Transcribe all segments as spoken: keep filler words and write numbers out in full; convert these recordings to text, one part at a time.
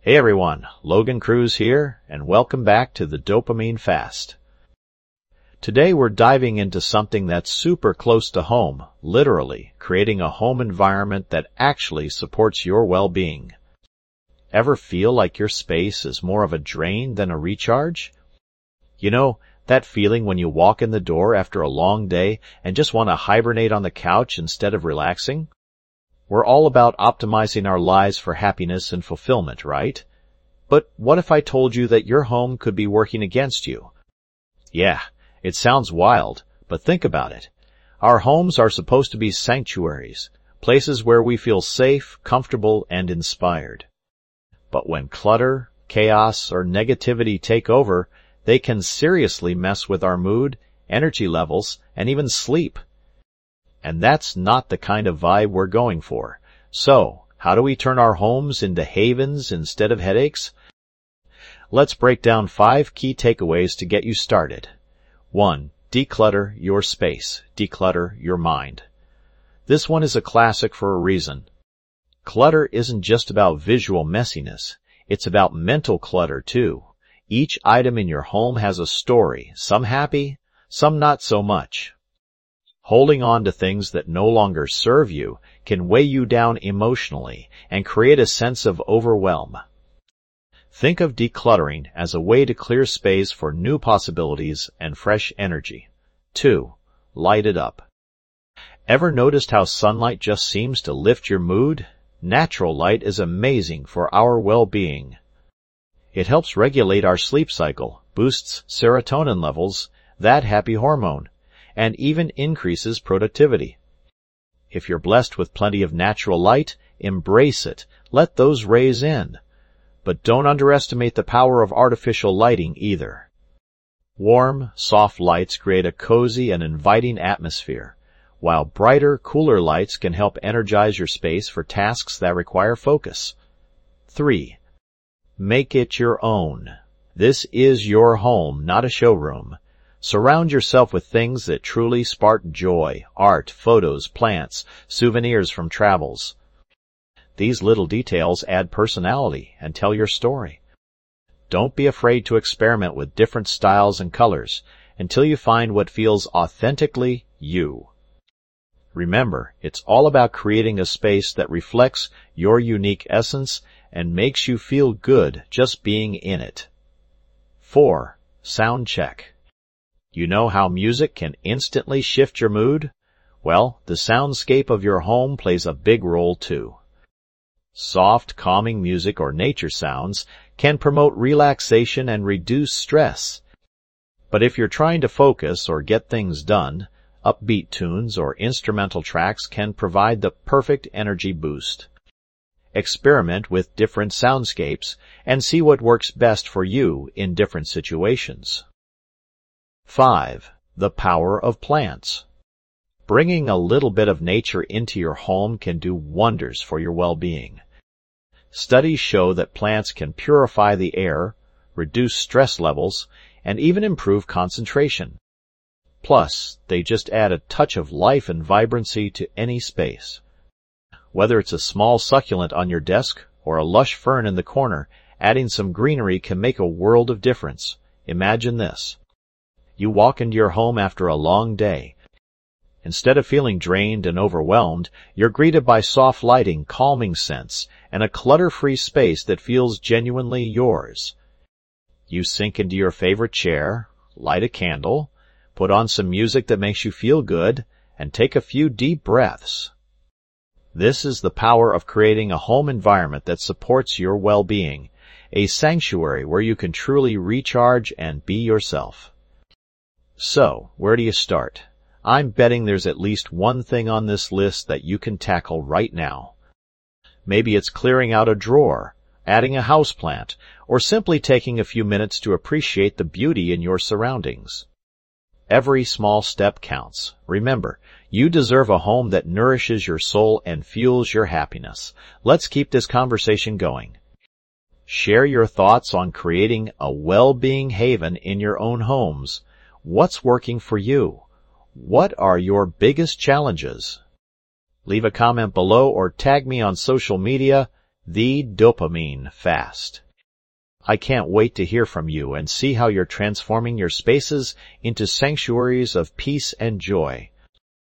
Hey everyone, Logan Cruz here, and welcome back to the Dopamine Fast. Today we're diving into something that's super close to home, literally, creating a home environment that actually supports your well-being. Ever feel like your space is more of a drain than a recharge? You know, that feeling when you walk in the door after a long day and just want to hibernate on the couch instead of relaxing? We're all about optimizing our lives for happiness and fulfillment, right? But what if I told you that your home could be working against you? Yeah, it sounds wild, but think about it. Our homes are supposed to be sanctuaries, places where we feel safe, comfortable, and inspired. But when clutter, chaos, or negativity take over, they can seriously mess with our mood, energy levels, and even sleep. And that's not the kind of vibe we're going for. So, how do we turn our homes into havens instead of headaches? Let's break down five key takeaways to get you started. One, declutter your space. Declutter your mind. This one is a classic for a reason. Clutter isn't just about visual messiness. It's about mental clutter, too. Each item in your home has a story, some happy, some not so much. Holding on to things that no longer serve you can weigh you down emotionally and create a sense of overwhelm. Think of decluttering as a way to clear space for new possibilities and fresh energy. Two, light it up. Ever noticed how sunlight just seems to lift your mood? Natural light is amazing for our well-being. It helps regulate our sleep cycle, boosts serotonin levels, that happy hormone, and even increases productivity. If you're blessed with plenty of natural light, embrace it. Let those rays in. But don't underestimate the power of artificial lighting either. Warm, soft lights create a cozy and inviting atmosphere, while brighter, cooler lights can help energize your space for tasks that require focus. Three, make it your own. This is your home, not a showroom. Surround yourself with things that truly spark joy, art, photos, plants, souvenirs from travels. These little details add personality and tell your story. Don't be afraid to experiment with different styles and colors until you find what feels authentically you. Remember, it's all about creating a space that reflects your unique essence and makes you feel good just being in it. Four, sound check. You know how music can instantly shift your mood? Well, the soundscape of your home plays a big role too. Soft, calming music or nature sounds can promote relaxation and reduce stress. But if you're trying to focus or get things done, upbeat tunes or instrumental tracks can provide the perfect energy boost. Experiment with different soundscapes and see what works best for you in different situations. Five, the power of plants. Bringing a little bit of nature into your home can do wonders for your well-being. Studies show that plants can purify the air, reduce stress levels, and even improve concentration. Plus, they just add a touch of life and vibrancy to any space. Whether it's a small succulent on your desk or a lush fern in the corner, adding some greenery can make a world of difference. Imagine this. You walk into your home after a long day. Instead of feeling drained and overwhelmed, you're greeted by soft lighting, calming scents, and a clutter-free space that feels genuinely yours. You sink into your favorite chair, light a candle, put on some music that makes you feel good, and take a few deep breaths. This is the power of creating a home environment that supports your well-being, a sanctuary where you can truly recharge and be yourself. So, where do you start? I'm betting there's at least one thing on this list that you can tackle right now. Maybe it's clearing out a drawer, adding a houseplant, or simply taking a few minutes to appreciate the beauty in your surroundings. Every small step counts. Remember, you deserve a home that nourishes your soul and fuels your happiness. Let's keep this conversation going. Share your thoughts on creating a well-being haven in your own homes. What's working for you? What are your biggest challenges? Leave a comment below or tag me on social media. The Dopamine Fast. I can't wait to hear from you and see how you're transforming your spaces into sanctuaries of peace and joy.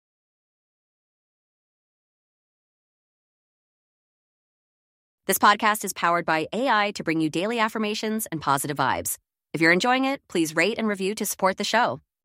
This podcast is powered by A I to bring you daily affirmations and positive vibes. If you're enjoying it, please rate and review to support the show.